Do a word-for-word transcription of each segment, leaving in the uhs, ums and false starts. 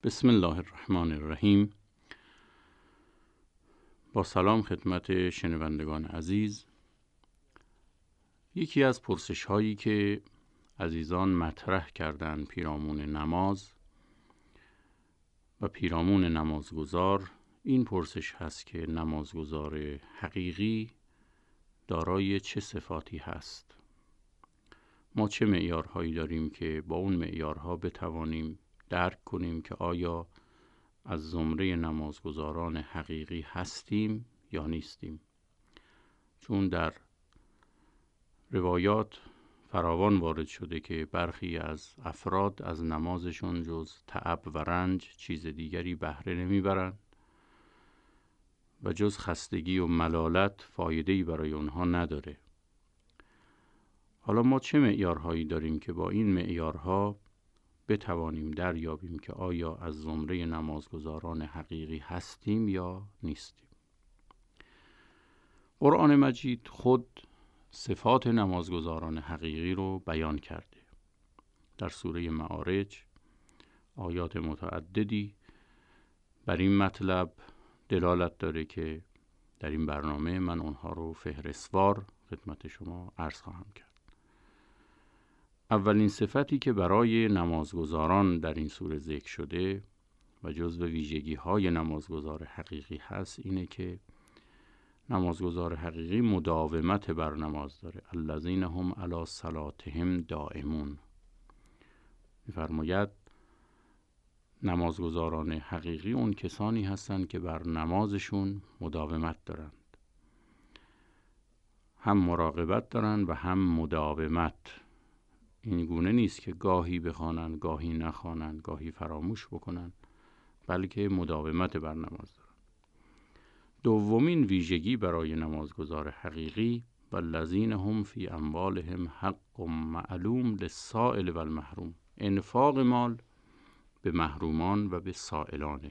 بسم الله الرحمن الرحیم. با سلام خدمت شنوندگان عزیز. یکی از پرسش هایی که عزیزان مطرح کردند پیرامون نماز و پیرامون نمازگزار این پرسش هست که نمازگزار حقیقی دارای چه صفاتی هست؟ ما چه معیارهایی داریم که با اون معیارها بتوانیم درک کنیم که آیا از زمره نمازگزاران حقیقی هستیم یا نیستیم؟ چون در روایات فراوان وارد شده که برخی از افراد از نمازشون جز تعب و رنج چیز دیگری بهره نمیبرند و جز خستگی و ملالت فایده‌ای برای اونها نداره. حالا ما چه معیارهایی داریم که با این معیارها بتوانیم دریابیم که آیا از زمره نمازگزاران حقیقی هستیم یا نیستیم؟ قرآن مجید خود صفات نمازگزاران حقیقی رو بیان کرده. در سوره معارج آیات متعددی بر این مطلب دلالت داره که در این برنامه من اونها رو فهرستوار خدمت شما عرض خواهم کرد. اولین صفتی که برای نمازگزاران در این سوره ذکر شده و جزو ویژگی های نمازگزار حقیقی هست اینه که نمازگزار حقیقی مداومت بر نماز داره. الذین هم علی صلاتهم دائمون. می‌فرماید نمازگزاران حقیقی اون کسانی هستند که بر نمازشون مداومت دارند. هم مراقبت دارند و هم مداومت. این گونه نیست که گاهی بخوانند، گاهی نخوانند، گاهی فراموش بکنند، بلکه مداومت بر نماز دارند. دومین ویژگی برای نمازگزار حقیقی والذین هم فی اموالهم حق معلوم للسائل و المحروم. انفاق مال به محرومان و به سائلانه.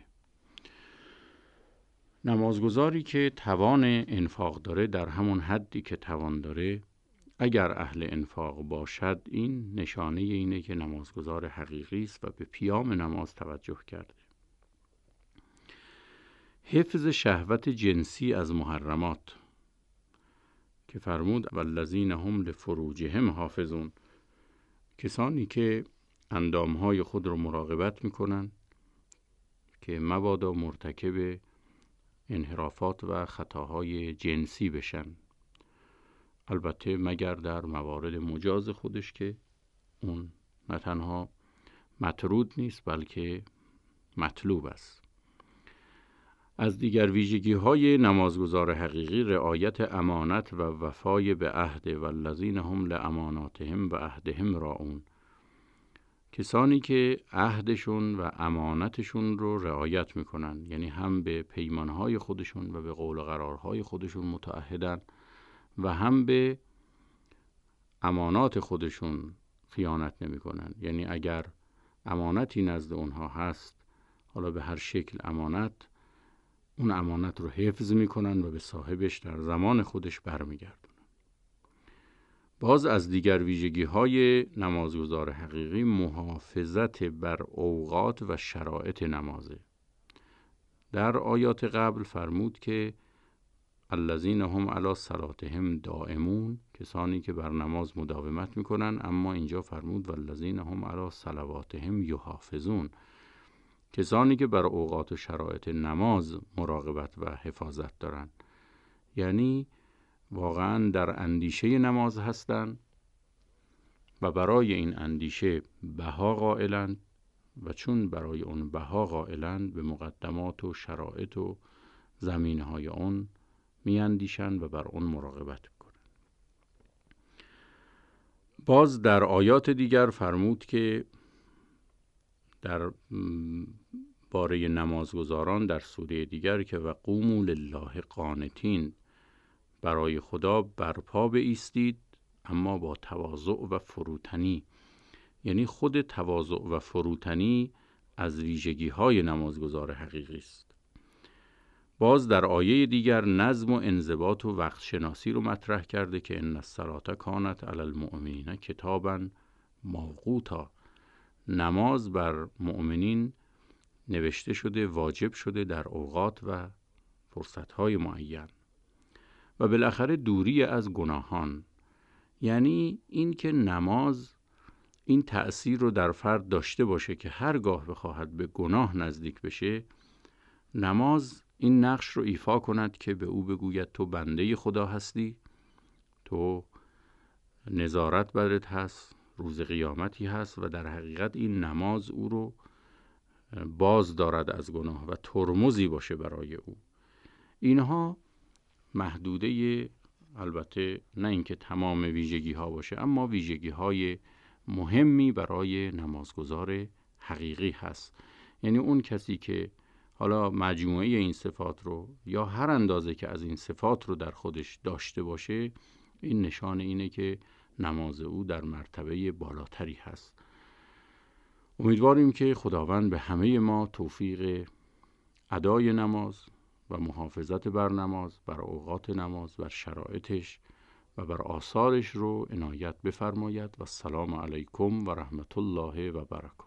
نمازگزاری که توان انفاق داره در همون حدی که توان داره، اگر اهل انفاق باشد، این نشانه اینه که نمازگزار حقیقی است و به پیام نماز توجه کرده. حفظ شهوت جنسی از محرمات که فرمود والذین هم لفروجهم حافظون. کسانی که اندامهای خود رو مراقبت میکنن که مبادا مرتکب انحرافات و خطاهای جنسی بشن، البته مگر در موارد مجاز خودش که اون نه تنها مطرود نیست بلکه مطلوب است. از دیگر ویژگی های نمازگزار حقیقی رعایت امانت و وفای به عهد والذین هم لاماناتهم و عهدهم راعون. کسانی که عهدشون و امانتشون رو رعایت میکنن، یعنی هم به پیمانهای خودشون و به قول و قرارهای خودشون متعهدن و هم به امانات خودشون خیانت نمی کنن. یعنی اگر امانتی نزد اونها هست، حالا به هر شکل امانت، اون امانت رو حفظ می کنن و به صاحبش در زمان خودش برمی گردن. باز از دیگر ویژگی های نمازگزار حقیقی محافظت بر اوقات و شرایط نمازه. در آیات قبل فرمود که الذین هم علی صلاتهم دائمون، کسانی که بر نماز مداومت میکنن، اما اینجا فرمود والذین هم علی صلواتهم یحافظون، کسانی که بر اوقات و شرایط نماز مراقبت و حفاظت دارن. یعنی واقعا در اندیشه نماز هستند و برای این اندیشه بها قائلند و چون برای اون بها قائلند به مقدمات و شرایط و زمینهای اون می اندیشند و بر اون مراقبت کنند. باز در آیات دیگر فرمود که در باره نمازگزاران در سوره دیگر که و قوموا لله قانتین، برای خدا برپا بایستید اما با تواضع و فروتنی. یعنی خود تواضع و فروتنی از ویژگی های نمازگزار حقیقی است. باز در آیه دیگر نظم و انضباط و وقت شناسی رو مطرح کرده که ان الصلاة کانت علی المؤمنین کتابا موقوتا. نماز بر مؤمنین نوشته شده، واجب شده در اوقات و فرصتهای معین. و بالاخره دوری از گناهان، یعنی این که نماز این تأثیر رو در فرد داشته باشه که هرگاه بخواهد به گناه نزدیک بشه، نماز این نقش رو ایفا کند که به او بگوید تو بنده خدا هستی، تو نظارت برت هست، روز قیامتی هست و در حقیقت این نماز او رو باز دارد از گناه و ترمزی باشه برای او. اینها محدوده، البته نه اینکه تمام ویژگی ها باشه، اما ویژگی های مهمی برای نمازگزار حقیقی هست. یعنی اون کسی که حالا مجموعه این صفات رو یا هر اندازه که از این صفات رو در خودش داشته باشه، این نشان اینه که نماز او در مرتبه بالاتری هست. امیدواریم که خداوند به همه ما توفیق ادای نماز و محافظت بر نماز، بر اوقات نماز، بر شرایطش و بر آثارش رو عنایت بفرماید. و السلام علیکم و رحمت الله و برکاته.